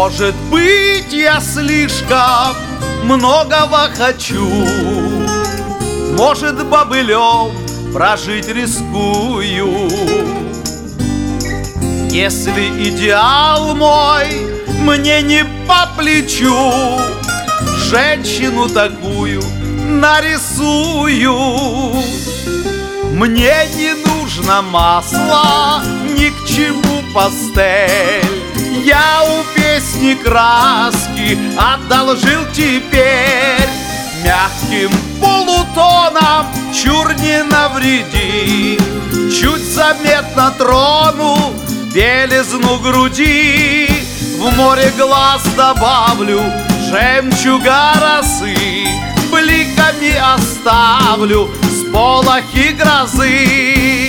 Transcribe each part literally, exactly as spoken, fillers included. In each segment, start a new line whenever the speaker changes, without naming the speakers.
Может быть, я слишком многого хочу, может, бобылем прожить рискую. Если идеал мой мне не по плечу, женщину такую нарисую. Мне не нужно масло, ни к чему пастель. Я у песни краски одолжил теперь. Мягким полутоном чур не навреди, чуть заметно трону белизну груди. В море глаз добавлю жемчуга росы, бликами оставлю сполохи грозы.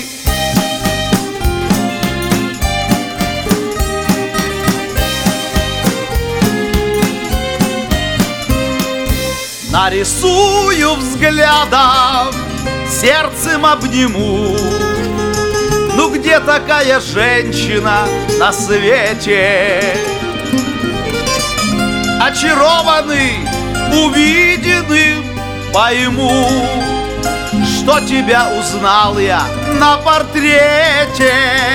Нарисую взглядом, сердцем обниму. Ну где такая женщина на свете? Очарованный увиденным пойму, что тебя узнал я на портрете.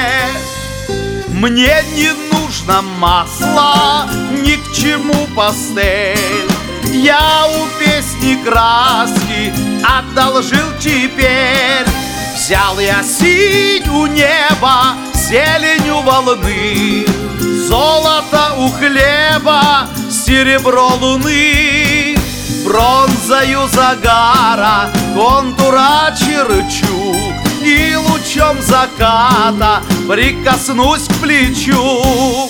Мне не нужно масло, ни к чему пастель. Я у песни краски одолжил теперь. Взял я синь у неба, зелень у волны, золото у хлеба, серебро луны. Бронзою загара контура черчу и лучом заката прикоснусь к плечу.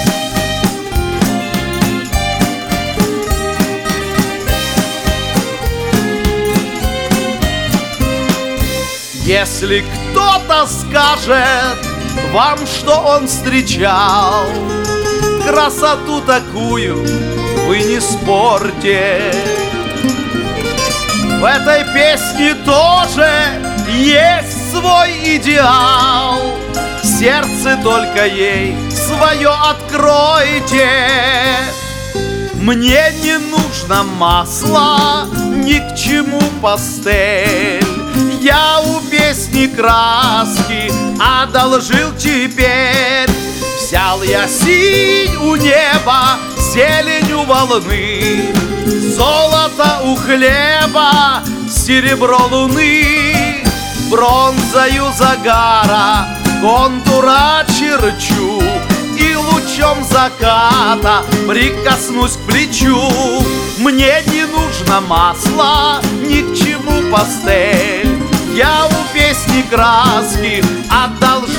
Если кто-то скажет вам, что он встречал, красоту такую вы не спорьте. В этой песне тоже есть свой идеал. Сердце только ей свое откройте. Мне не нужно масло, ни к чему пастель. Я у песни краски одолжил теперь. Взял я синь у неба, зелень у волны, золото у хлеба, серебро луны. Бронзою загара контура черчу и лучом заката прикоснусь к плечу. Мне не нужно масло, ни к чему пастель. Я у песни краски одолжил